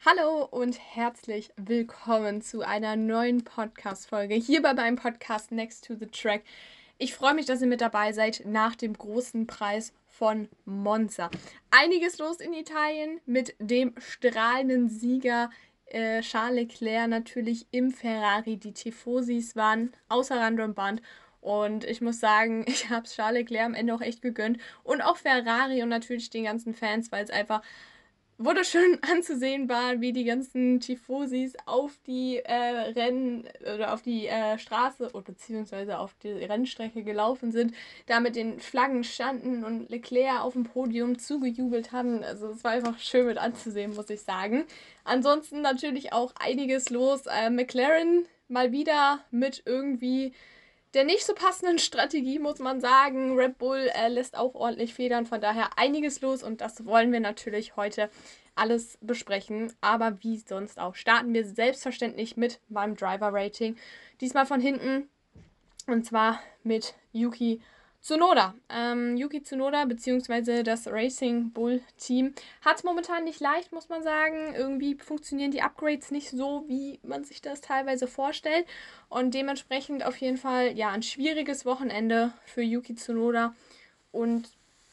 Hallo und herzlich willkommen zu einer neuen Podcast-Folge hier bei meinem Podcast Next to the Track. Ich freue mich, dass ihr mit dabei seid nach dem großen Preis von Monza. Einiges los in Italien mit dem strahlenden Sieger Charles Leclerc natürlich im Ferrari. Die Tifosis waren außer Rand und Band. Und ich muss sagen, ich habe es Charles Leclerc am Ende auch echt gegönnt. Und auch Ferrari und natürlich den ganzen Fans, weil es einfach wunderschön anzusehen war, wie die ganzen Tifosis auf die Rennen oder auf die Straße oder beziehungsweise auf die Rennstrecke gelaufen sind, da mit den Flaggen standen und Leclerc auf dem Podium zugejubelt haben. Also es war einfach schön mit anzusehen, muss ich sagen. Ansonsten natürlich auch einiges los. McLaren mal wieder mit irgendwie der nicht so passenden Strategie, muss man sagen. Red Bull lässt auch ordentlich federn, von daher einiges los und das wollen wir natürlich heute alles besprechen. Aber wie sonst auch starten wir selbstverständlich mit meinem Driver-Rating. Diesmal von hinten und zwar mit Yuki Tsunoda. Yuki Tsunoda bzw. das Racing Bull Team hat es momentan nicht leicht, muss man sagen. Irgendwie funktionieren die Upgrades nicht so, wie man sich das teilweise vorstellt. Und dementsprechend auf jeden Fall ja ein schwieriges Wochenende für Yuki Tsunoda und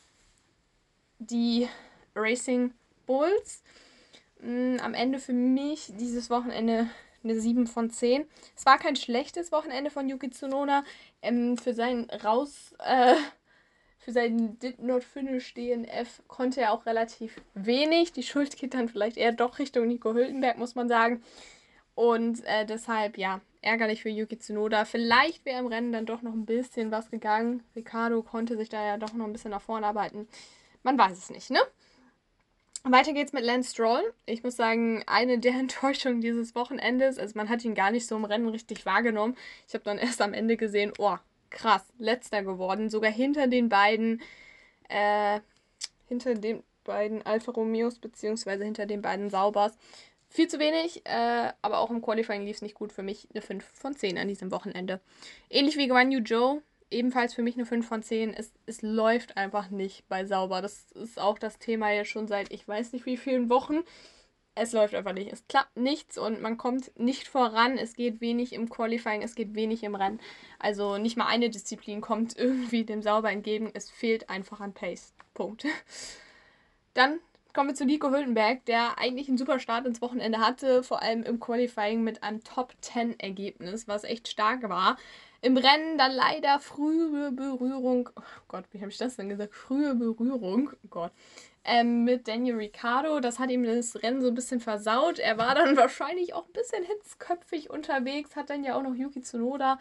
die Racing Bulls. Am Ende für mich dieses Wochenende eine 7 von 10. Es war kein schlechtes Wochenende von Yuki Tsunoda. Für seinen für seinen Did Not Finish DNF konnte er auch relativ wenig. Die Schuld geht dann vielleicht eher doch Richtung Nico Hülkenberg, muss man sagen. Und deshalb, ja, ärgerlich für Yuki Tsunoda. Vielleicht wäre im Rennen dann doch noch ein bisschen was gegangen. Ricciardo konnte sich da ja doch noch ein bisschen nach vorne arbeiten. Man weiß es nicht, ne? Weiter geht's mit Lance Stroll. Ich muss sagen, eine der Enttäuschungen dieses Wochenendes. Also man hat ihn gar nicht so im Rennen richtig wahrgenommen. Ich habe dann erst am Ende gesehen, oh, krass, letzter geworden. Sogar hinter den beiden Alfa Romeos, beziehungsweise hinter den beiden Saubers. Viel zu wenig, aber auch im Qualifying lief es nicht gut für mich. Eine 5 von 10 an diesem Wochenende. Ähnlich wie Guan Yu Zhou, ebenfalls für mich eine 5 von 10. Es läuft einfach nicht bei Sauber. Das ist auch das Thema jetzt schon seit ich weiß nicht wie vielen Wochen. Es läuft einfach nicht. Es klappt nichts und man kommt nicht voran. Es geht wenig im Qualifying, es geht wenig im Rennen. Also nicht mal eine Disziplin kommt irgendwie dem Sauber entgegen. Es fehlt einfach an Pace. Punkt. Dann kommen wir zu Nico Hülkenberg, der eigentlich einen super Start ins Wochenende hatte, vor allem im Qualifying mit einem Top-10-Ergebnis, was echt stark war. Im Rennen dann leider frühe Berührung, oh Gott, wie habe ich das denn gesagt? Frühe Berührung, oh Gott, mit Daniel Ricciardo. Das hat ihm das Rennen so ein bisschen versaut. Er war dann wahrscheinlich auch ein bisschen hitzköpfig unterwegs, hat dann ja auch noch Yuki Tsunoda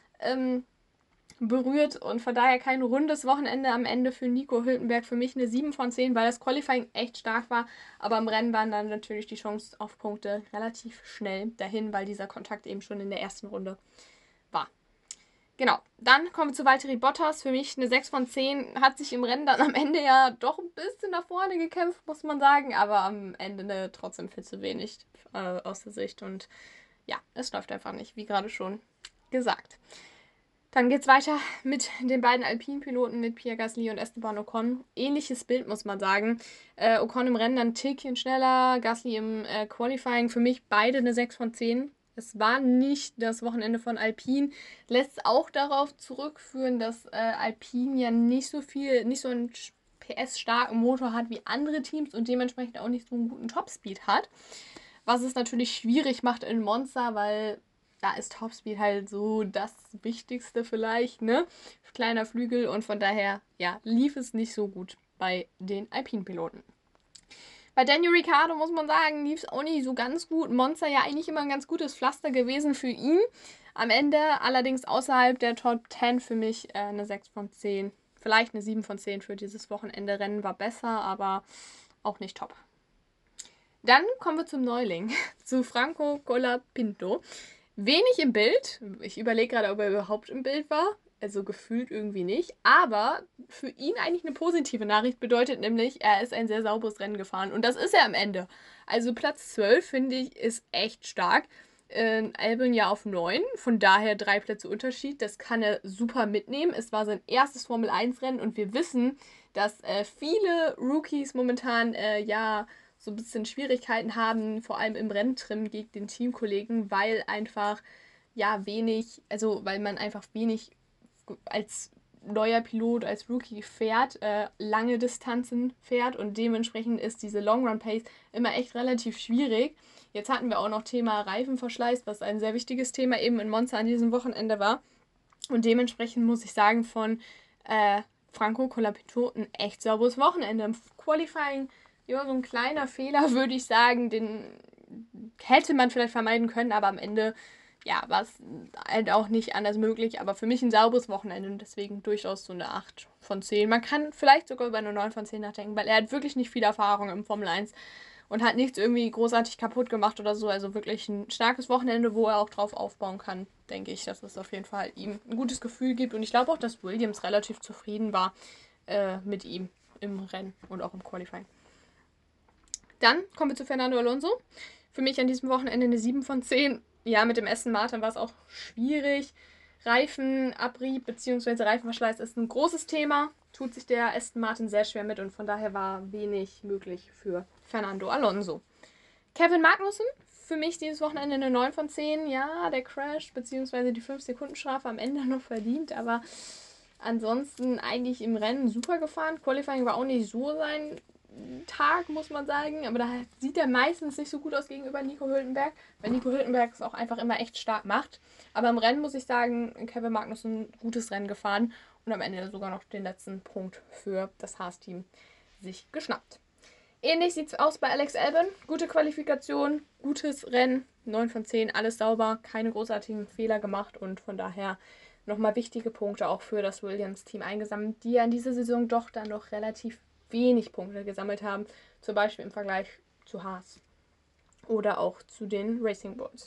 berührt und von daher kein rundes Wochenende am Ende für Nico Hülkenberg. Für mich eine 7 von 10, weil das Qualifying echt stark war, aber im Rennen waren dann natürlich die Chancen auf Punkte relativ schnell dahin, weil dieser Kontakt eben schon in der ersten Runde war. Genau, dann kommen wir zu Valtteri Bottas. Für mich eine 6 von 10, hat sich im Rennen dann am Ende ja doch ein bisschen nach vorne gekämpft, muss man sagen, aber am Ende trotzdem viel zu wenig aus der Sicht und ja, es läuft einfach nicht, wie gerade schon gesagt. Dann geht's weiter mit den beiden Alpine-Piloten, mit Pierre Gasly und Esteban Ocon. Ähnliches Bild, muss man sagen. Ocon im Rennen dann ein Tickchen schneller, Gasly im Qualifying. Für mich beide eine 6 von 10. Es war nicht das Wochenende von Alpine. Lässt auch darauf zurückführen, dass Alpine ja nicht so einen PS-starken Motor hat wie andere Teams und dementsprechend auch nicht so einen guten Topspeed hat. Was es natürlich schwierig macht in Monza, weil da ist Topspeed halt so das Wichtigste vielleicht, ne? Kleiner Flügel und von daher, ja, lief es nicht so gut bei den Alpine-Piloten. Bei Daniel Ricciardo muss man sagen, lief es auch nicht so ganz gut. Monza ja eigentlich immer ein ganz gutes Pflaster gewesen für ihn. Am Ende allerdings außerhalb der Top 10 für mich eine 6 von 10. Vielleicht eine 7 von 10 für dieses Wochenende. Rennen war besser, aber auch nicht top. Dann kommen wir zum Neuling, zu Franco Colapinto. Wenig im Bild. Ich überlege gerade, ob er überhaupt im Bild war. Also gefühlt irgendwie nicht. Aber für ihn eigentlich eine positive Nachricht bedeutet nämlich, er ist ein sehr sauberes Rennen gefahren. Und das ist er am Ende. Also Platz 12, finde ich, ist echt stark. Albon ja auf 9. Von daher 3 Plätze Unterschied. Das kann er super mitnehmen. Es war sein erstes Formel-1-Rennen und wir wissen, dass viele Rookies momentan so ein bisschen Schwierigkeiten haben, vor allem im Renntrim gegen den Teamkollegen, weil einfach weil man einfach wenig als neuer Pilot, als Rookie fährt, lange Distanzen fährt und dementsprechend ist diese Long Run Pace immer echt relativ schwierig. Jetzt hatten wir auch noch Thema Reifenverschleiß, was ein sehr wichtiges Thema eben in Monza an diesem Wochenende war. Und dementsprechend muss ich sagen, von Franco Colapinto ein echt sauberes Wochenende. Im Qualifying, ja, so ein kleiner Fehler, würde ich sagen, den hätte man vielleicht vermeiden können, aber am Ende, ja, war es halt auch nicht anders möglich. Aber für mich ein sauberes Wochenende und deswegen durchaus so eine 8 von 10. Man kann vielleicht sogar über eine 9 von 10 nachdenken, weil er hat wirklich nicht viel Erfahrung im Formel 1 und hat nichts irgendwie großartig kaputt gemacht oder so. Also wirklich ein starkes Wochenende, wo er auch drauf aufbauen kann, denke ich, dass es auf jeden Fall ihm ein gutes Gefühl gibt. Und ich glaube auch, dass Williams relativ zufrieden war mit ihm im Rennen und auch im Qualifying. Dann kommen wir zu Fernando Alonso. Für mich an diesem Wochenende eine 7 von 10. Ja, mit dem Aston Martin war es auch schwierig. Reifenabrieb bzw. Reifenverschleiß ist ein großes Thema. Tut sich der Aston Martin sehr schwer mit und von daher war wenig möglich für Fernando Alonso. Kevin Magnussen, für mich dieses Wochenende eine 9 von 10. Ja, der Crash bzw. die 5-Sekunden-Strafe am Ende noch verdient, aber ansonsten eigentlich im Rennen super gefahren. Qualifying war auch nicht so sein Tag, muss man sagen, aber da sieht er meistens nicht so gut aus gegenüber Nico Hülkenberg, weil Nico Hülkenberg es auch einfach immer echt stark macht. Aber im Rennen muss ich sagen, Kevin Magnussen ein gutes Rennen gefahren und am Ende sogar noch den letzten Punkt für das Haas-Team sich geschnappt. Ähnlich sieht es aus bei Alex Albon. Gute Qualifikation, gutes Rennen, 9 von 10, alles sauber, keine großartigen Fehler gemacht und von daher nochmal wichtige Punkte auch für das Williams-Team eingesammelt, die ja in dieser Saison doch dann noch relativ wenig Punkte gesammelt haben, zum Beispiel im Vergleich zu Haas oder auch zu den Racing Bulls.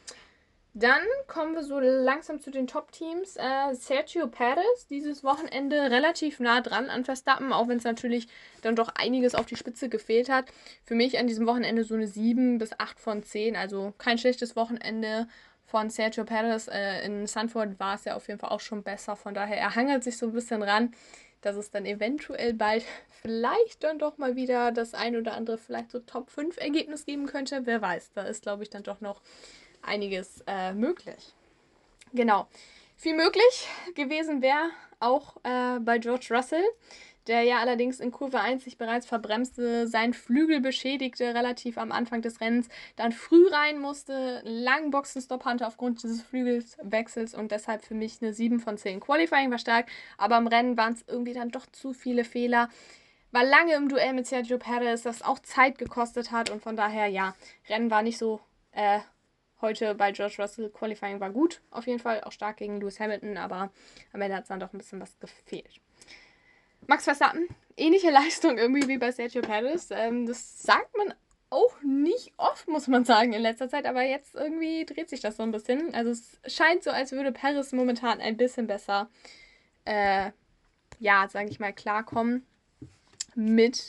Dann kommen wir so langsam zu den Top-Teams. Sergio Perez, dieses Wochenende relativ nah dran an Verstappen, auch wenn es natürlich dann doch einiges auf die Spitze gefehlt hat. Für mich an diesem Wochenende so eine 7 bis 8 von 10, also kein schlechtes Wochenende von Sergio Perez. In Zandvoort war es ja auf jeden Fall auch schon besser, von daher er hangelt sich so ein bisschen ran, dass es dann eventuell bald vielleicht dann doch mal wieder das ein oder andere vielleicht so Top 5 Ergebnis geben könnte. Wer weiß, da ist glaube ich dann doch noch einiges möglich. Genau. Viel möglich gewesen wäre auch bei George Russell, der ja allerdings in Kurve 1 sich bereits verbremste, seinen Flügel beschädigte relativ am Anfang des Rennens, dann früh rein musste, einen langen Boxenstopp hatte aufgrund dieses Flügelwechsels und deshalb für mich eine 7 von 10. Qualifying war stark, aber im Rennen waren es irgendwie dann doch zu viele Fehler. War lange im Duell mit Sergio Perez, das auch Zeit gekostet hat und von daher, ja, Rennen war nicht so heute bei George Russell. Qualifying war gut, auf jeden Fall, auch stark gegen Lewis Hamilton, aber am Ende hat es dann doch ein bisschen was gefehlt. Max Verstappen, ähnliche Leistung irgendwie wie bei Sergio Perez. Das sagt man auch nicht oft, muss man sagen, in letzter Zeit, aber jetzt irgendwie dreht sich das so ein bisschen. Also es scheint so, als würde Perez momentan ein bisschen besser, sage ich mal, klarkommen mit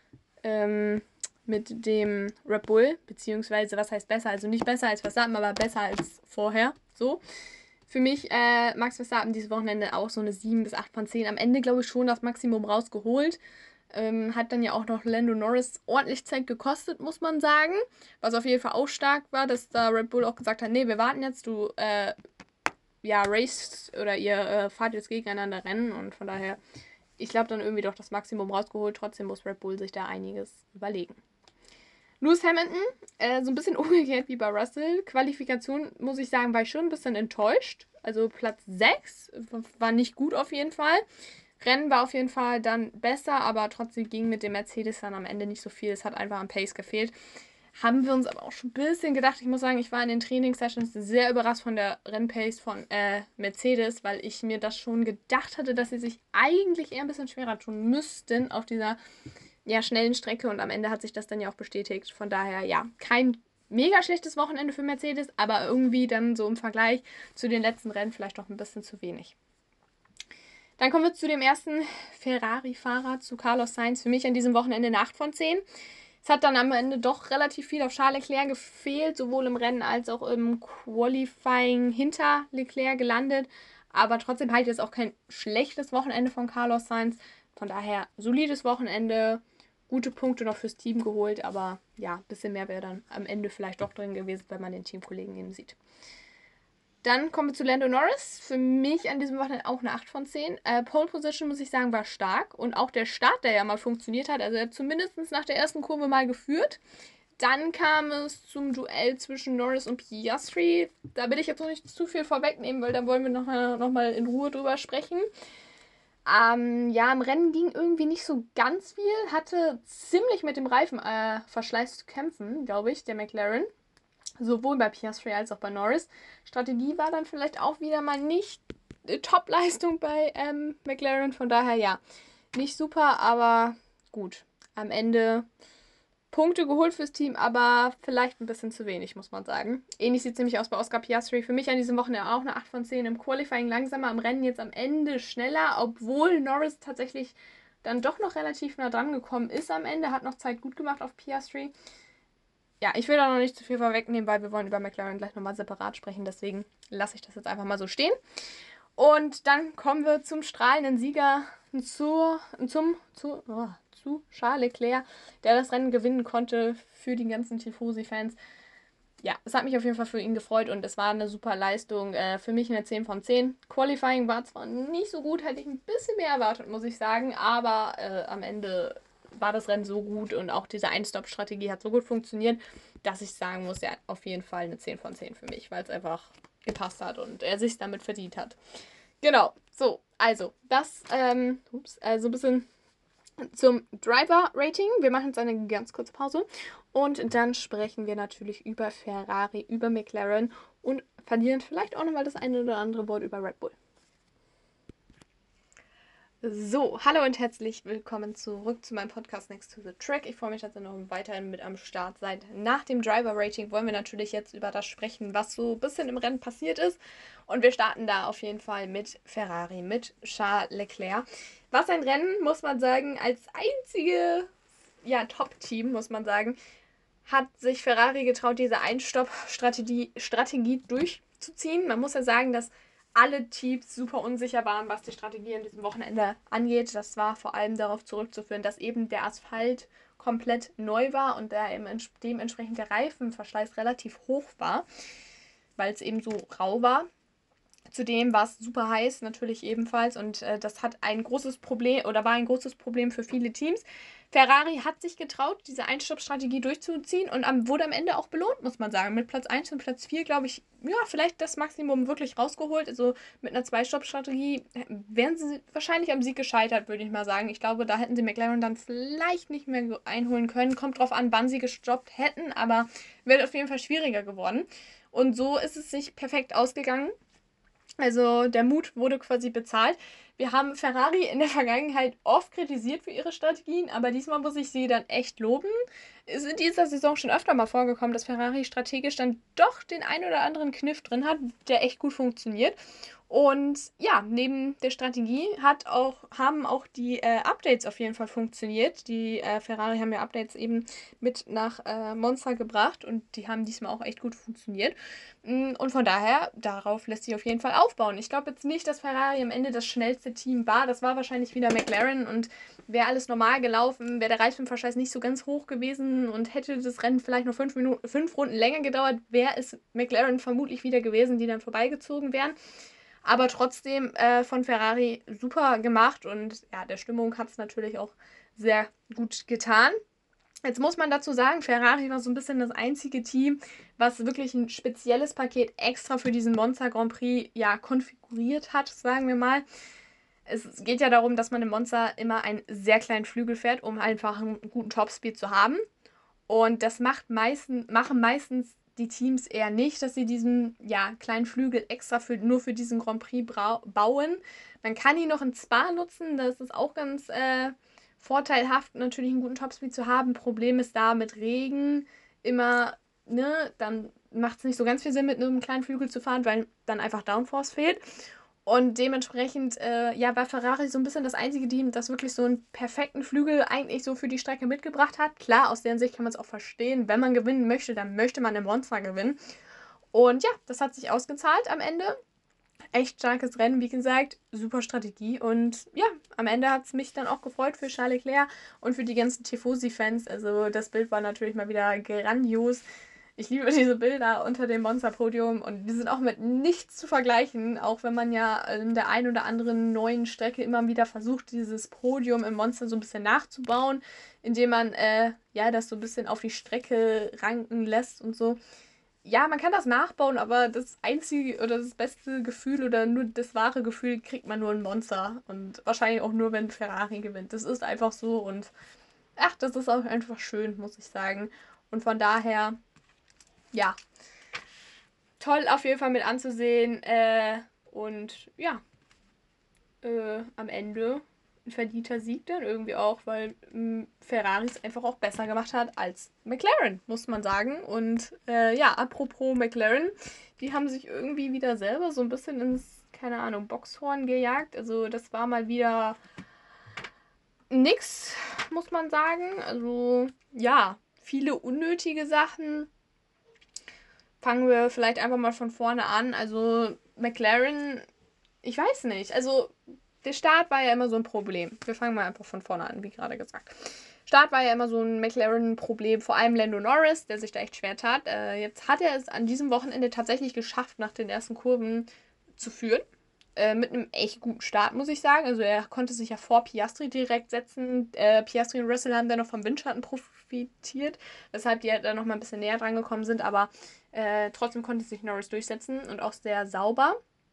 dem Red Bull, beziehungsweise, was heißt besser? Also nicht besser als Verstappen, aber besser als vorher, so. Für mich Max Verstappen dieses Wochenende auch so eine 7 bis 8 von 10. Am Ende, glaube ich, schon das Maximum rausgeholt. Hat dann ja auch noch Lando Norris ordentlich Zeit gekostet, muss man sagen. Was auf jeden Fall auch stark war, dass da Red Bull auch gesagt hat, nee, wir warten jetzt, du raced oder ihr fahrt jetzt gegeneinander Rennen und von daher, ich glaube, dann irgendwie doch das Maximum rausgeholt. Trotzdem muss Red Bull sich da einiges überlegen. Lewis Hamilton, so ein bisschen umgekehrt wie bei Russell. Qualifikation, muss ich sagen, war ich schon ein bisschen enttäuscht. Also Platz 6 war nicht gut auf jeden Fall. Rennen war auf jeden Fall dann besser, aber trotzdem ging mit dem Mercedes dann am Ende nicht so viel. Es hat einfach am Pace gefehlt. Haben wir uns aber auch schon ein bisschen gedacht. Ich muss sagen, ich war in den Trainingssessions sehr überrascht von der Rennpace von Mercedes, weil ich mir das schon gedacht hatte, dass sie sich eigentlich eher ein bisschen schwerer tun müssten auf dieser schnellen Strecke und am Ende hat sich das dann ja auch bestätigt. Von daher, ja, kein mega schlechtes Wochenende für Mercedes, aber irgendwie dann so im Vergleich zu den letzten Rennen vielleicht doch ein bisschen zu wenig. Dann kommen wir zu dem ersten Ferrari-Fahrer, zu Carlos Sainz. Für mich an diesem Wochenende eine 8 von 10. Es hat dann am Ende doch relativ viel auf Charles Leclerc gefehlt, sowohl im Rennen als auch im Qualifying hinter Leclerc gelandet. Aber trotzdem halt jetzt auch kein schlechtes Wochenende von Carlos Sainz. Von daher solides Wochenende. gute Punkte noch fürs Team geholt, aber ja, ein bisschen mehr wäre dann am Ende vielleicht doch drin gewesen, wenn man den Teamkollegen eben sieht. Dann kommen wir zu Lando Norris. Für mich an diesem Wochenende auch eine 8 von 10. Pole Position, muss ich sagen, war stark. Und auch der Start, der ja mal funktioniert hat, also er hat zumindest nach der ersten Kurve mal geführt. Dann kam es zum Duell zwischen Norris und Piastri. Da will ich jetzt noch nicht zu viel vorwegnehmen, weil da wollen wir noch mal in Ruhe drüber sprechen. Im Rennen ging irgendwie nicht so ganz viel. Hatte ziemlich mit dem Reifenverschleiß zu kämpfen, glaube ich, der McLaren. Sowohl bei Piastri als auch bei Norris. Strategie war dann vielleicht auch wieder mal nicht Top-Leistung bei McLaren. Von daher ja, nicht super, aber gut. Am Ende Punkte geholt fürs Team, aber vielleicht ein bisschen zu wenig, muss man sagen. Ähnlich sieht es nämlich aus bei Oscar Piastri. Für mich an diesem Wochenende auch eine 8 von 10. Im Qualifying langsamer, im Rennen jetzt am Ende schneller, obwohl Norris tatsächlich dann doch noch relativ nah dran gekommen ist am Ende. Hat noch Zeit gut gemacht auf Piastri. Ja, ich will da noch nicht zu viel vorwegnehmen, weil wir wollen über McLaren gleich nochmal separat sprechen. Deswegen lasse ich das jetzt einfach mal so stehen. Und dann kommen wir zum strahlenden Sieger, zu Charles Leclerc, der das Rennen gewinnen konnte für die ganzen Tifosi-Fans. Ja, es hat mich auf jeden Fall für ihn gefreut und es war eine super Leistung. Für mich eine 10 von 10. Qualifying war zwar nicht so gut, hätte ich ein bisschen mehr erwartet, muss ich sagen, aber am Ende war das Rennen so gut und auch diese Ein-Stop-Strategie hat so gut funktioniert, dass ich sagen muss, ja, auf jeden Fall eine 10 von 10 für mich, weil es einfach gepasst hat und er sich damit verdient hat. Genau, so, also, das, so ein bisschen zum Driver-Rating. Wir machen jetzt eine ganz kurze Pause und dann sprechen wir natürlich über Ferrari, über McLaren und verlieren vielleicht auch nochmal das eine oder andere Wort über Red Bull. So, hallo und herzlich willkommen zurück zu meinem Podcast Next to the Track. Ich freue mich, dass ihr noch weiterhin mit am Start seid. Nach dem Driver-Rating wollen wir natürlich jetzt über das sprechen, was so ein bisschen im Rennen passiert ist. Und wir starten da auf jeden Fall mit Ferrari, mit Charles Leclerc. Was ein Rennen, muss man sagen, als einzige Top-Team, muss man sagen, hat sich Ferrari getraut, diese Einstopp-Strategie durchzuziehen. Man muss ja sagen, dass alle Teams super unsicher waren, was die Strategie an diesem Wochenende angeht. Das war vor allem darauf zurückzuführen, dass eben der Asphalt komplett neu war und da dementsprechend der Reifenverschleiß relativ hoch war, weil es eben so rau war. Zudem war es super heiß natürlich ebenfalls und das hat ein großes Problem oder war ein großes Problem für viele Teams. Ferrari hat sich getraut, diese Einstopp-Strategie durchzuziehen und wurde am Ende auch belohnt, muss man sagen. Mit Platz 1 und Platz 4, glaube ich, ja, vielleicht das Maximum wirklich rausgeholt. Also mit einer Zwei-Stopp-Strategie wären sie wahrscheinlich am Sieg gescheitert, würde ich mal sagen. Ich glaube, da hätten sie McLaren dann vielleicht nicht mehr einholen können. Kommt drauf an, wann sie gestoppt hätten, aber wäre auf jeden Fall schwieriger geworden. Und so ist es sich perfekt ausgegangen. Also der Mut wurde quasi bezahlt. Wir haben Ferrari in der Vergangenheit oft kritisiert für ihre Strategien, aber diesmal muss ich sie dann echt loben. Es ist in dieser Saison schon öfter mal vorgekommen, dass Ferrari strategisch dann doch den ein oder anderen Kniff drin hat, der echt gut funktioniert. Und ja, neben der Strategie haben auch die Updates auf jeden Fall funktioniert. Die Ferrari haben ja Updates eben mit nach Monza gebracht und die haben diesmal auch echt gut funktioniert. Und von daher, darauf lässt sich auf jeden Fall aufbauen. Ich glaube jetzt nicht, dass Ferrari am Ende das schnellste Team war. Das war wahrscheinlich wieder McLaren und wäre alles normal gelaufen, wäre der Reifenverschleiß nicht so ganz hoch gewesen und hätte das Rennen vielleicht noch 5 Runden länger gedauert, wäre es McLaren vermutlich wieder gewesen, die dann vorbeigezogen wären. Aber trotzdem von Ferrari super gemacht und ja, der Stimmung hat es natürlich auch sehr gut getan. Jetzt muss man dazu sagen, Ferrari war so ein bisschen das einzige Team, was wirklich ein spezielles Paket extra für diesen Monza Grand Prix konfiguriert hat, sagen wir mal. Es geht ja darum, dass man im Monza immer einen sehr kleinen Flügel fährt, um einfach einen guten Topspeed zu haben. Und das machen meistens die Teams eher nicht, dass sie diesen kleinen Flügel extra nur für diesen Grand Prix bauen. Man kann ihn noch in Spa nutzen, das ist auch ganz vorteilhaft, natürlich einen guten Topspeed zu haben. Problem ist da mit Regen immer, dann macht es nicht so ganz viel Sinn, mit einem kleinen Flügel zu fahren, weil dann einfach Downforce fehlt. Und dementsprechend war Ferrari so ein bisschen das einzige Team, das wirklich so einen perfekten Flügel eigentlich so für die Strecke mitgebracht hat. Klar, aus deren Sicht kann man es auch verstehen. Wenn man gewinnen möchte, dann möchte man im Monza gewinnen. Und ja, das hat sich ausgezahlt am Ende. Echt starkes Rennen, wie gesagt, super Strategie. Und ja, am Ende hat es mich dann auch gefreut für Charles Leclerc und für die ganzen Tifosi-Fans. Also das Bild war natürlich mal wieder grandios. Ich liebe diese Bilder unter dem Monster-Podium und die sind auch mit nichts zu vergleichen, auch wenn man ja in der einen oder anderen neuen Strecke immer wieder versucht, dieses Podium im Monster so ein bisschen nachzubauen, indem man ja das so ein bisschen auf die Strecke ranken lässt und so. Ja, man kann das nachbauen, aber das einzige oder das beste Gefühl oder nur das wahre Gefühl kriegt man nur in Monza und wahrscheinlich auch nur, wenn Ferrari gewinnt. Das ist einfach so und ach, das ist auch einfach schön, muss ich sagen. Und von daher, ja, toll auf jeden Fall mit anzusehen. Und ja, am Ende ein verdienter Sieg dann irgendwie auch, weil Ferrari es einfach auch besser gemacht hat als McLaren, muss man sagen. Und ja, apropos McLaren, die haben sich irgendwie wieder selber so ein bisschen ins, keine Ahnung, Boxhorn gejagt. Also das war mal wieder nix, muss man sagen. Also ja, viele unnötige Sachen. Fangen wir vielleicht einfach mal von vorne an. Also McLaren, ich weiß nicht. Also der Start war ja immer so ein Problem. Wir fangen mal einfach von vorne an, wie gerade gesagt. Start war ja immer so ein McLaren-Problem, vor allem Lando Norris, der sich da echt schwer tat. Jetzt hat er es an diesem Wochenende tatsächlich geschafft, nach den ersten Kurven zu führen. Mit einem echt guten Start, muss ich sagen. Also er konnte sich ja vor Piastri direkt setzen. Piastri und Russell haben dann noch vom Windschatten profitiert, weshalb die halt dann noch mal ein bisschen näher dran gekommen sind. Aber trotzdem konnte sich Norris durchsetzen und auch sehr sauber.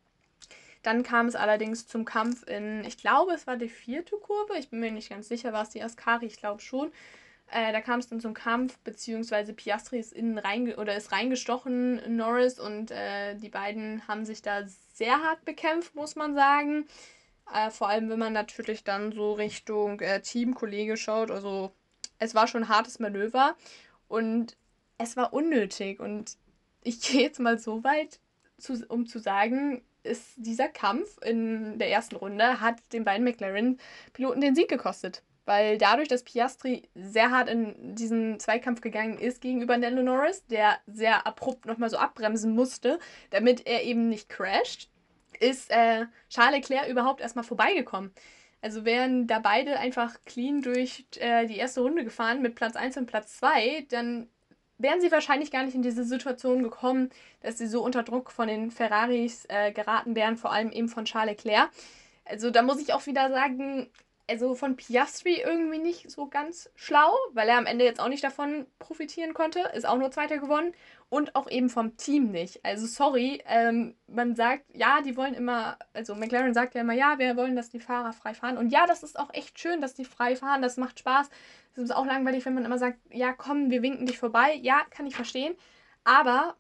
Dann kam es allerdings zum Kampf in, ich glaube, es war die 4. Kurve. Ich bin mir nicht ganz sicher, war es die Ascari? Ich glaube schon. Da kam es dann zum Kampf, beziehungsweise Piastri ist ist reingestochen in Norris und die beiden haben sich da sehr hart bekämpft, muss man sagen. Vor allem, wenn man natürlich dann so Richtung Teamkollege schaut. Also es war schon ein hartes Manöver und es war unnötig. Und ich gehe jetzt mal so weit, um zu sagen, ist dieser Kampf in der ersten Runde hat den beiden McLaren-Piloten den Sieg gekostet. Weil dadurch, dass Piastri sehr hart in diesen Zweikampf gegangen ist gegenüber Lando Norris, der sehr abrupt nochmal so abbremsen musste, damit er eben nicht crasht, ist Charles Leclerc überhaupt erstmal vorbeigekommen. Also wären da beide einfach clean durch die erste Runde gefahren mit Platz 1 und Platz 2, dann wären sie wahrscheinlich gar nicht in diese Situation gekommen, dass sie so unter Druck von den Ferraris geraten wären, vor allem eben von Charles Leclerc. Also da muss ich auch wieder sagen, also von Piastri irgendwie nicht so ganz schlau, weil er am Ende jetzt auch nicht davon profitieren konnte, ist auch nur Zweiter gewonnen und auch eben vom Team nicht. Also sorry, man sagt, ja, die wollen immer, also McLaren sagt ja immer, ja, wir wollen, dass die Fahrer frei fahren und ja, das ist auch echt schön, dass die frei fahren, das macht Spaß. Es ist auch langweilig, wenn man immer sagt, ja, komm, wir winken dich vorbei. Ja, kann ich verstehen, aber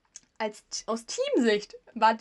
aus Teamsicht war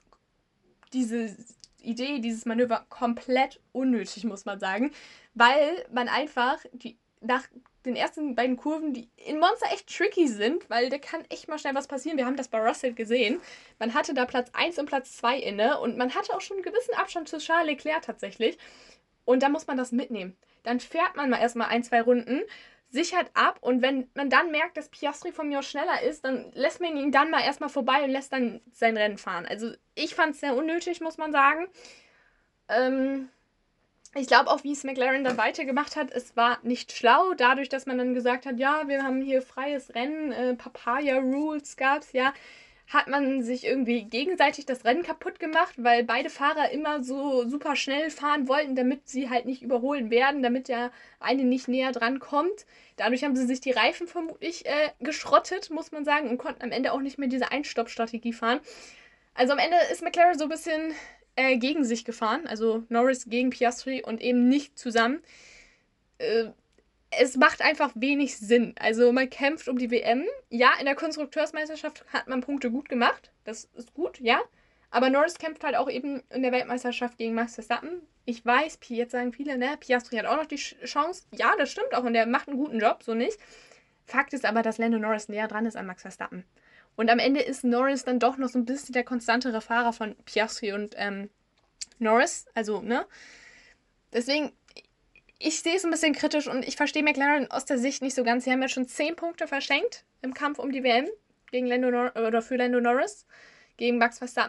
diese Idee, dieses Manöver komplett unnötig, muss man sagen, weil man einfach nach den ersten beiden Kurven, die in Monza echt tricky sind, weil da kann echt mal schnell was passieren. Wir haben das bei Russell gesehen. Man hatte da Platz 1 und Platz 2 inne und man hatte auch schon einen gewissen Abstand zu Charles Leclerc tatsächlich. Und da muss man das mitnehmen. Dann fährt man mal erstmal ein, zwei Runden, sichert ab und wenn man dann merkt, dass Piastri von mir aus schneller ist, dann lässt man ihn dann mal erstmal vorbei und lässt dann sein Rennen fahren. Also ich fand es sehr unnötig, muss man sagen. Ähm, Ich glaube auch, wie es McLaren dann weitergemacht hat, es war nicht schlau, dadurch, dass man dann gesagt hat, ja, wir haben hier freies Rennen, Papaya Rules gab's, ja, hat man sich irgendwie gegenseitig das Rennen kaputt gemacht, weil beide Fahrer immer so super schnell fahren wollten, damit sie halt nicht überholen werden, damit der eine nicht näher dran kommt. Dadurch haben sie sich die Reifen vermutlich geschrottet, muss man sagen, und konnten am Ende auch nicht mehr diese Einstopp-Strategie fahren. Also am Ende ist McLaren so ein bisschen gegen sich gefahren, also Norris gegen Piastri und eben nicht zusammen. Äh, Es macht einfach wenig Sinn. Also man kämpft um die WM. Ja, in der Konstrukteursmeisterschaft hat man Punkte gut gemacht. Das ist gut, ja. Aber Norris kämpft halt auch eben in der Weltmeisterschaft gegen Max Verstappen. Ich weiß, jetzt sagen viele, ne, Piastri hat auch noch die Chance. Ja, das stimmt auch und der macht einen guten Job, so nicht. Fakt ist aber, dass Lando Norris näher dran ist an Max Verstappen. Und am Ende ist Norris dann doch noch so ein bisschen der konstantere Fahrer von Piastri und Norris. Also, ne? Deswegen, ich sehe es ein bisschen kritisch und ich verstehe McLaren aus der Sicht nicht so ganz. Sie haben ja schon 10 Punkte verschenkt im Kampf um die WM gegen oder für Lando Norris, gegen Max Verstappen.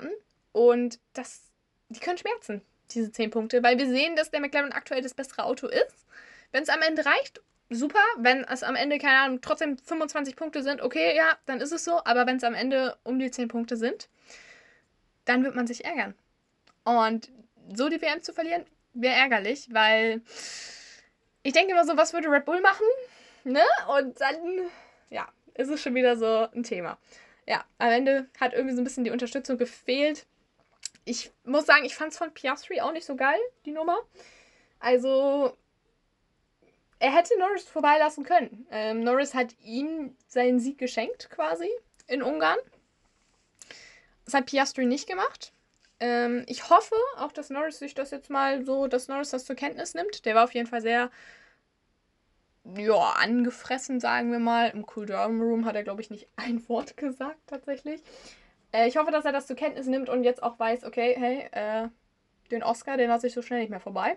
Und die können schmerzen, diese 10 Punkte, weil wir sehen, dass der McLaren aktuell das bessere Auto ist. Wenn es am Ende reicht, super. Wenn es am Ende, keine Ahnung, trotzdem 25 Punkte sind, okay, ja, dann ist es so. Aber wenn es am Ende um die 10 Punkte sind, dann wird man sich ärgern. Und so die WM zu verlieren, wäre ärgerlich, weil ich denke immer so, was würde Red Bull machen? Ne? Und dann, ja, ist es schon wieder so ein Thema. Ja, am Ende hat irgendwie so ein bisschen die Unterstützung gefehlt. Ich muss sagen, ich fand es von Piastri auch nicht so geil, die Nummer. Also, er hätte Norris vorbeilassen können. Norris hat ihm seinen Sieg geschenkt, quasi, in Ungarn. Das hat Piastri nicht gemacht. Ich hoffe auch, dass Norris sich das jetzt mal so, dass Norris das zur Kenntnis nimmt. Der war auf jeden Fall sehr, ja, angefressen, sagen wir mal. Im Cool-Down-Room hat er, glaube ich, nicht ein Wort gesagt, tatsächlich. Ich hoffe, dass er das zur Kenntnis nimmt und jetzt auch weiß, okay, hey, den Oscar, den lasse ich so schnell nicht mehr vorbei.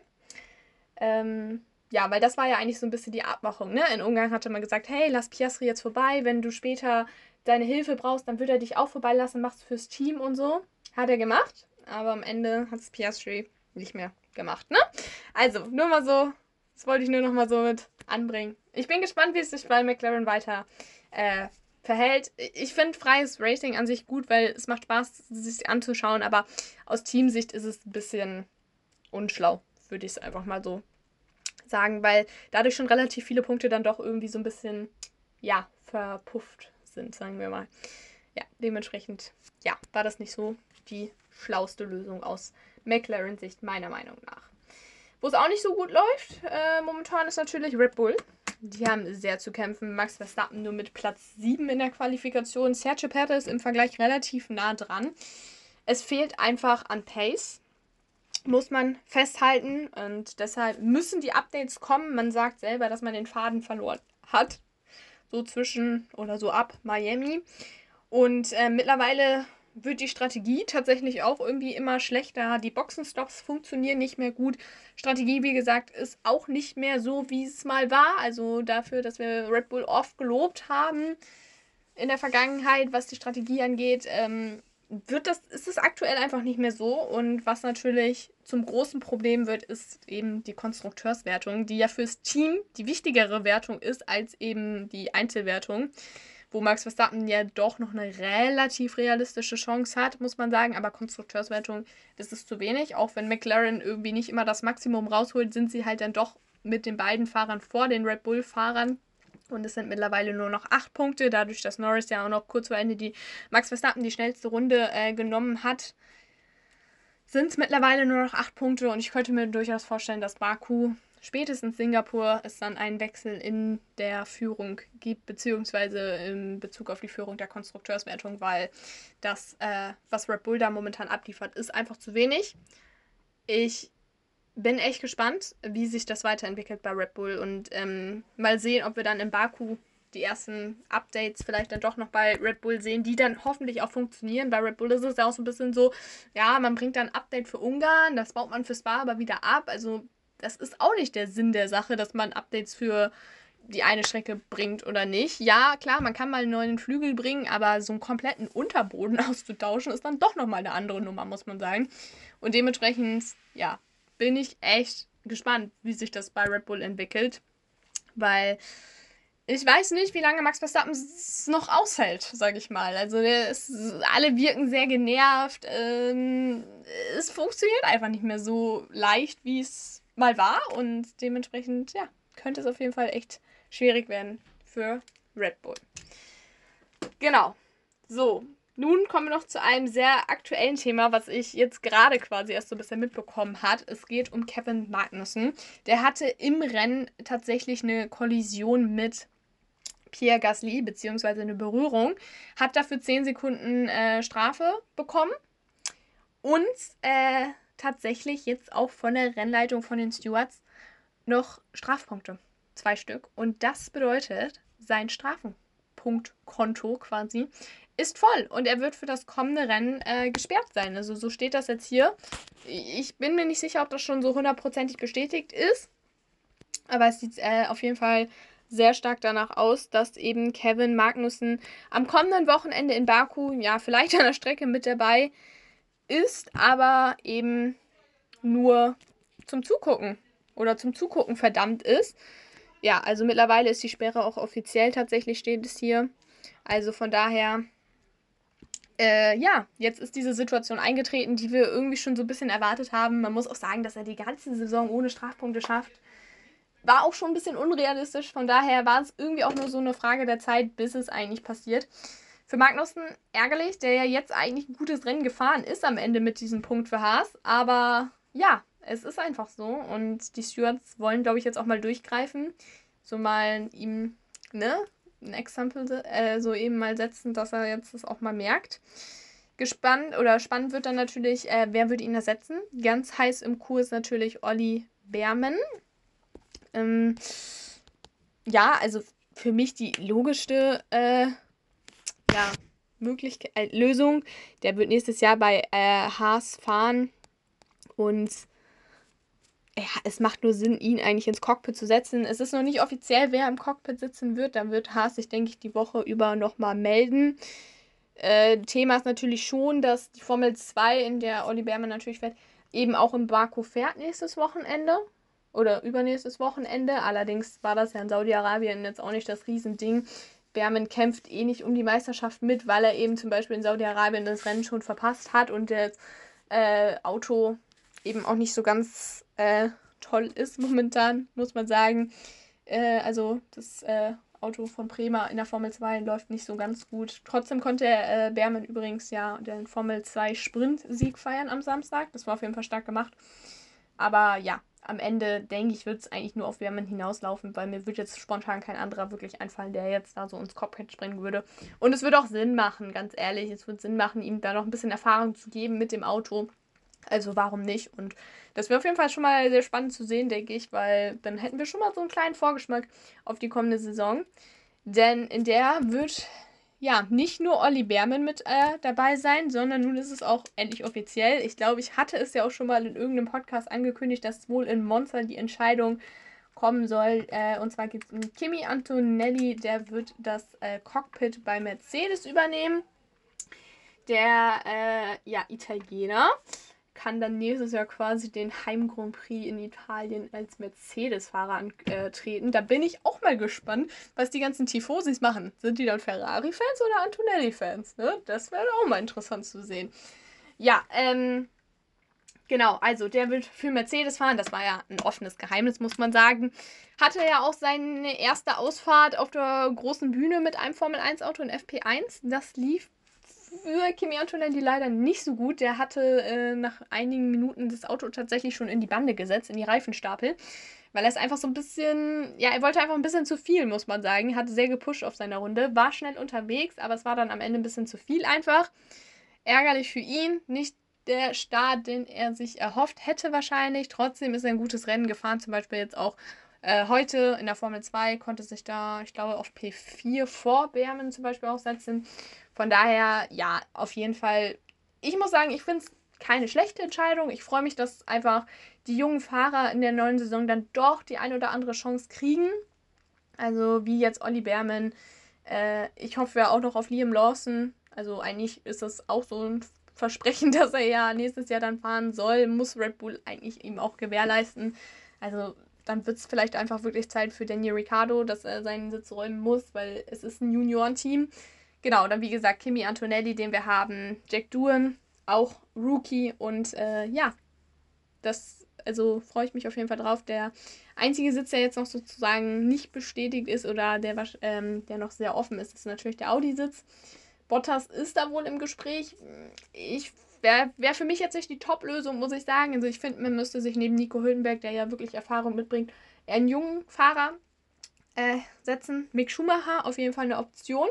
Ja, weil das war ja eigentlich so ein bisschen die Abmachung, ne? In Ungarn hatte man gesagt, hey, lass Piastri jetzt vorbei, wenn du später deine Hilfe brauchst, dann wird er dich auch vorbeilassen, machst du fürs Team und so. Hat er gemacht, aber am Ende hat es Piastri nicht mehr gemacht, ne? Also, nur mal so, das wollte ich nur noch mal so mit anbringen. Ich bin gespannt, wie es sich bei McLaren weiter verhält. Ich finde freies Racing an sich gut, weil es macht Spaß, sich anzuschauen, aber aus Teamsicht ist es ein bisschen unschlau, würde ich es einfach mal so sagen, weil dadurch schon relativ viele Punkte dann doch irgendwie so ein bisschen, ja, verpufft sind, sagen wir mal. Ja, dementsprechend, ja, war das nicht so die schlauste Lösung aus McLaren-Sicht, meiner Meinung nach. Wo es auch nicht so gut läuft, momentan ist natürlich Red Bull. Die haben sehr zu kämpfen. Max Verstappen nur mit Platz 7 in der Qualifikation. Sergio Perez im Vergleich relativ nah dran. Es fehlt einfach an Pace, muss man festhalten. Und deshalb müssen die Updates kommen. Man sagt selber, dass man den Faden verloren hat. So zwischen oder so ab Miami. Und mittlerweile wird die Strategie tatsächlich auch irgendwie immer schlechter. Die Boxenstops funktionieren nicht mehr gut. Strategie, wie gesagt, ist auch nicht mehr so, wie es mal war. Also dafür, dass wir Red Bull oft gelobt haben in der Vergangenheit, was die Strategie angeht, ist es aktuell einfach nicht mehr so. Und was natürlich zum großen Problem wird, ist eben die Konstrukteurswertung, die ja fürs Team die wichtigere Wertung ist als eben die Einzelwertung, wo Max Verstappen ja doch noch eine relativ realistische Chance hat, muss man sagen. Aber Konstrukteurswertung, das ist zu wenig. Auch wenn McLaren irgendwie nicht immer das Maximum rausholt, sind sie halt dann doch mit den beiden Fahrern vor den Red Bull-Fahrern. Und es sind mittlerweile nur noch 8 Punkte, dadurch, dass Norris ja auch noch kurz vor Ende die Max Verstappen die schnellste Runde genommen hat, sind es mittlerweile nur noch 8 Punkte. Und ich könnte mir durchaus vorstellen, dass Baku, spätestens Singapur, es dann einen Wechsel in der Führung gibt, beziehungsweise in Bezug auf die Führung der Konstrukteurswertung, weil das, was Red Bull da momentan abliefert, ist einfach zu wenig. Ich bin echt gespannt, wie sich das weiterentwickelt bei Red Bull und mal sehen, ob wir dann in Baku die ersten Updates vielleicht dann doch noch bei Red Bull sehen, die dann hoffentlich auch funktionieren. Bei Red Bull ist es ja auch so ein bisschen so, ja, man bringt dann ein Update für Ungarn, das baut man für Spa aber wieder ab. Also das ist auch nicht der Sinn der Sache, dass man Updates für die eine Strecke bringt oder nicht. Ja, klar, man kann mal einen neuen Flügel bringen, aber so einen kompletten Unterboden auszutauschen, ist dann doch nochmal eine andere Nummer, muss man sagen. Und dementsprechend, ja, bin ich echt gespannt, wie sich das bei Red Bull entwickelt, weil ich weiß nicht, wie lange Max Verstappen es noch aushält, sage ich mal. Also alle wirken sehr genervt. Es funktioniert einfach nicht mehr so leicht, wie es mal war. Und dementsprechend, ja, könnte es auf jeden Fall echt schwierig werden für Red Bull. Genau. So, nun kommen wir noch zu einem sehr aktuellen Thema, was ich jetzt gerade quasi erst so ein bisschen mitbekommen habe. Es geht um Kevin Magnussen. Der hatte im Rennen tatsächlich eine Kollision mit Pierre Gasly, beziehungsweise eine Berührung, hat dafür 10 Sekunden Strafe bekommen und tatsächlich jetzt auch von der Rennleitung von den Stewards noch Strafpunkte. 2 Stück. Und das bedeutet, sein Strafenpunktkonto quasi ist voll und er wird für das kommende Rennen gesperrt sein. Also so steht das jetzt hier. Ich bin mir nicht sicher, ob das schon so 100%ig bestätigt ist, aber es sieht auf jeden Fall sehr stark danach aus, dass eben Kevin Magnussen am kommenden Wochenende in Baku, ja, vielleicht an der Strecke mit dabei, ist aber eben nur zum Zugucken oder zum Zugucken verdammt ist. Ja, also mittlerweile ist die Sperre auch offiziell, tatsächlich steht es hier. Also von daher, ja, jetzt ist diese Situation eingetreten, die wir irgendwie schon so ein bisschen erwartet haben. Man muss auch sagen, dass er die ganze Saison ohne Strafpunkte schafft. War auch schon ein bisschen unrealistisch, von daher war es irgendwie auch nur so eine Frage der Zeit, bis es eigentlich passiert. Für Magnussen ärgerlich, der ja jetzt eigentlich ein gutes Rennen gefahren ist am Ende mit diesem Punkt für Haas. Aber ja, es ist einfach so. Und die Stewards wollen, glaube ich, jetzt auch mal durchgreifen. So mal ihm, ne, ein Exempel so eben mal setzen, dass er jetzt das auch mal merkt. Gespannt oder spannend wird dann natürlich, wer wird ihn ersetzen. Ganz heiß im Kurs natürlich Olli Bearman. Ja, also für mich die logischste ja, Lösung. Der wird nächstes Jahr bei Haas fahren und ja, es macht nur Sinn, ihn eigentlich ins Cockpit zu setzen. Es ist noch nicht offiziell, wer im Cockpit sitzen wird. Da wird Haas sich, denke ich, die Woche über nochmal melden. Thema ist natürlich schon, dass die Formel 2, in der Olli Bearman natürlich fährt, eben auch in Baku fährt nächstes Wochenende oder übernächstes Wochenende. Allerdings war das ja in Saudi-Arabien jetzt auch nicht das Riesending. Bearman kämpft eh nicht um die Meisterschaft mit, weil er eben zum Beispiel in Saudi-Arabien das Rennen schon verpasst hat und das Auto eben auch nicht so ganz toll ist momentan, muss man sagen. Also das Auto von Prema in der Formel 2 läuft nicht so ganz gut. Trotzdem konnte Bearman übrigens ja den Formel 2 Sprint-Sieg feiern am Samstag. Das war auf jeden Fall stark gemacht. Aber ja, am Ende denke ich, wird es eigentlich nur auf Bearman hinauslaufen, weil mir wird jetzt spontan kein anderer wirklich einfallen, der jetzt da so ins Cockpit springen würde. Und es wird auch Sinn machen, ganz ehrlich. Es wird Sinn machen, ihm da noch ein bisschen Erfahrung zu geben mit dem Auto. Also warum nicht? Und das wäre auf jeden Fall schon mal sehr spannend zu sehen, denke ich, weil dann hätten wir schon mal so einen kleinen Vorgeschmack auf die kommende Saison. Denn in der wird ja nicht nur Olli Bearman mit dabei sein, sondern nun ist es auch endlich offiziell. Ich glaube, ich hatte es ja auch schon mal in irgendeinem Podcast angekündigt, dass wohl in Monza die Entscheidung kommen soll. Und zwar geht es um Kimi Antonelli, der wird das Cockpit bei Mercedes übernehmen. Der ja, Italiener kann dann nächstes Jahr quasi den Heim-Grand Prix in Italien als Mercedes-Fahrer antreten. Da bin ich auch mal gespannt, was die ganzen Tifosis machen. Sind die dann Ferrari-Fans oder Antonelli-Fans? Ne? Das wäre auch mal interessant zu sehen. Ja, genau, also der wird für Mercedes fahren. Das war ja ein offenes Geheimnis, muss man sagen. Hatte ja auch seine erste Ausfahrt auf der großen Bühne mit einem Formel-1-Auto in FP1. Das lief für Kimi Antonelli leider nicht so gut. Der hatte nach einigen Minuten das Auto tatsächlich schon in die Bande gesetzt, in die Reifenstapel, weil er es einfach so ein bisschen, ja, er wollte einfach ein bisschen zu viel, muss man sagen. Hat sehr gepusht auf seiner Runde, war schnell unterwegs, aber es war dann am Ende ein bisschen zu viel einfach. Ärgerlich für ihn, nicht der Start, den er sich erhofft hätte wahrscheinlich. Trotzdem ist er ein gutes Rennen gefahren, zum Beispiel jetzt auch heute in der Formel 2 konnte sich da, ich glaube, auf P4 vor Bearman zum Beispiel auch setzen. Von daher, ja, auf jeden Fall. Ich muss sagen, ich finde es keine schlechte Entscheidung. Ich freue mich, dass einfach die jungen Fahrer in der neuen Saison dann doch die eine oder andere Chance kriegen. Also wie jetzt Olli Bearman. Ich hoffe ja auch noch auf Liam Lawson. Also eigentlich ist das auch so ein Versprechen, dass er ja nächstes Jahr dann fahren soll. Muss Red Bull eigentlich ihm auch gewährleisten. Also dann wird es vielleicht einfach wirklich Zeit für Daniel Ricciardo, dass er seinen Sitz räumen muss, weil es ist ein Juniorenteam. Genau, dann wie gesagt Kimi Antonelli, den wir haben, Jack Doohan, auch Rookie und ja, das, also freue ich mich auf jeden Fall drauf. Der einzige Sitz, der jetzt noch sozusagen nicht bestätigt ist oder der noch sehr offen ist, ist natürlich der Audi-Sitz. Bottas ist da wohl im Gespräch. Wäre für mich jetzt nicht die Top-Lösung, muss ich sagen. Also ich finde, man müsste sich neben Nico Hülkenberg, der ja wirklich Erfahrung mitbringt, eher einen jungen Fahrer setzen. Mick Schumacher auf jeden Fall eine Option.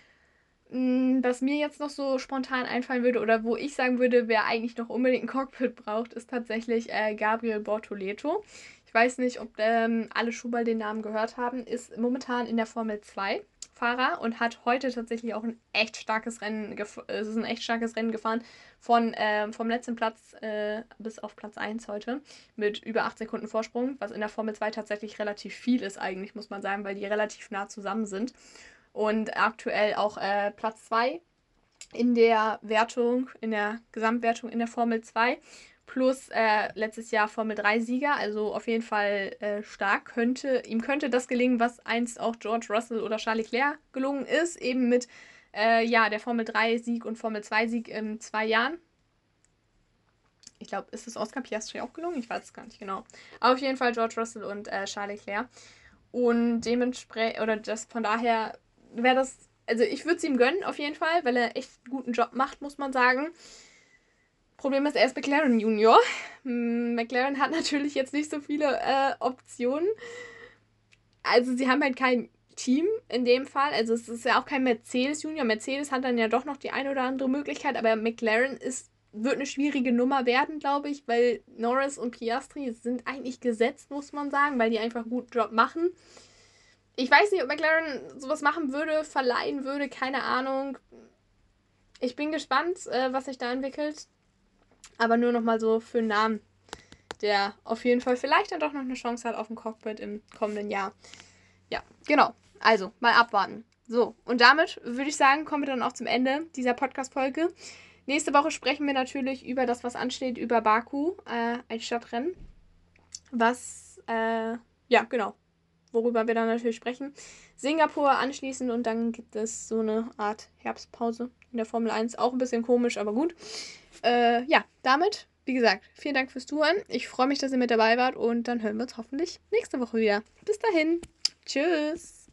Was mir jetzt noch so spontan einfallen würde oder wo ich sagen würde, wer eigentlich noch unbedingt ein Cockpit braucht, ist tatsächlich Gabriel Bortoleto. Ich weiß nicht, ob alle schon mal den Namen gehört haben, ist momentan in der Formel 2 Fahrer und hat heute tatsächlich auch ein echt starkes Rennen, es ist ein echt starkes Rennen gefahren vom letzten Platz bis auf Platz 1 heute mit über 8 Sekunden Vorsprung, was in der Formel 2 tatsächlich relativ viel ist eigentlich, muss man sagen, weil die relativ nah zusammen sind. Und aktuell auch Platz 2 in der Wertung, in der Gesamtwertung in der Formel 2. Plus letztes Jahr Formel 3-Sieger, also auf jeden Fall stark. Ihm könnte das gelingen, was einst auch George Russell oder Charles Leclerc gelungen ist, eben mit der Formel 3-Sieg und Formel 2-Sieg in 2 Jahren. Ich glaube, ist es Oscar Piastri auch gelungen? Ich weiß es gar nicht genau. Aber auf jeden Fall George Russell und Charles Leclerc. Und dementsprechend, von daher wäre das, also ich würde es ihm gönnen auf jeden Fall, weil er echt einen guten Job macht, muss man sagen. Problem ist, er ist McLaren Junior. McLaren hat natürlich jetzt nicht so viele Optionen. Also sie haben halt kein Team in dem Fall. Also es ist ja auch kein Mercedes Junior. Mercedes hat dann ja doch noch die eine oder andere Möglichkeit, aber McLaren wird eine schwierige Nummer werden, glaube ich, weil Norris und Piastri sind eigentlich gesetzt, muss man sagen, weil die einfach einen guten Job machen. Ich weiß nicht, ob McLaren sowas machen würde, verleihen würde, keine Ahnung. Ich bin gespannt, was sich da entwickelt. Aber nur nochmal so für einen Namen, der auf jeden Fall vielleicht dann doch noch eine Chance hat auf ein Cockpit im kommenden Jahr. Ja, genau. Also, mal abwarten. So, und damit würde ich sagen, kommen wir dann auch zum Ende dieser Podcast-Folge. Nächste Woche sprechen wir natürlich über das, was ansteht, über Baku, ein Stadtrennen. Genau, worüber wir dann natürlich sprechen. Singapur anschließend und dann gibt es so eine Art Herbstpause in der Formel 1. Auch ein bisschen komisch, aber gut. Damit, wie gesagt, vielen Dank fürs Zuhören. Ich freue mich, dass ihr mit dabei wart und dann hören wir uns hoffentlich nächste Woche wieder. Bis dahin. Tschüss.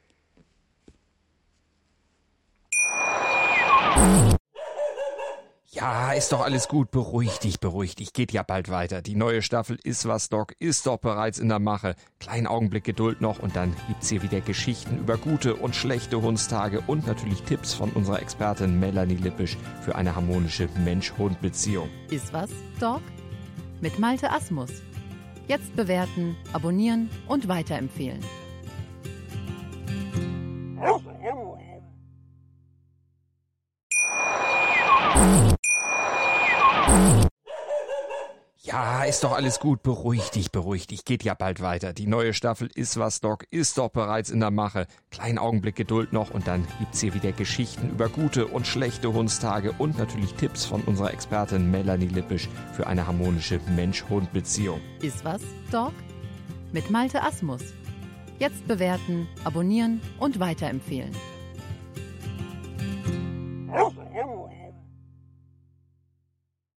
Ja, ist doch alles gut. Beruhig dich. Geht ja bald weiter. Die neue Staffel Iswas Dog ist doch bereits in der Mache. Kleinen Augenblick Geduld noch und dann gibt's hier wieder Geschichten über gute und schlechte Hundstage und natürlich Tipps von unserer Expertin Melanie Lippisch für eine harmonische Mensch-Hund-Beziehung. Iswas Dog? Mit Malte Asmus. Jetzt bewerten, abonnieren und weiterempfehlen. Ja, ist doch alles gut. Beruhig dich. Geht ja bald weiter. Die neue Staffel Iswas Dog ist doch bereits in der Mache. Kleinen Augenblick Geduld noch und dann gibt's hier wieder Geschichten über gute und schlechte Hundstage und natürlich Tipps von unserer Expertin Melanie Lippisch für eine harmonische Mensch-Hund-Beziehung. Iswas Dog? Mit Malte Asmus. Jetzt bewerten, abonnieren und weiterempfehlen.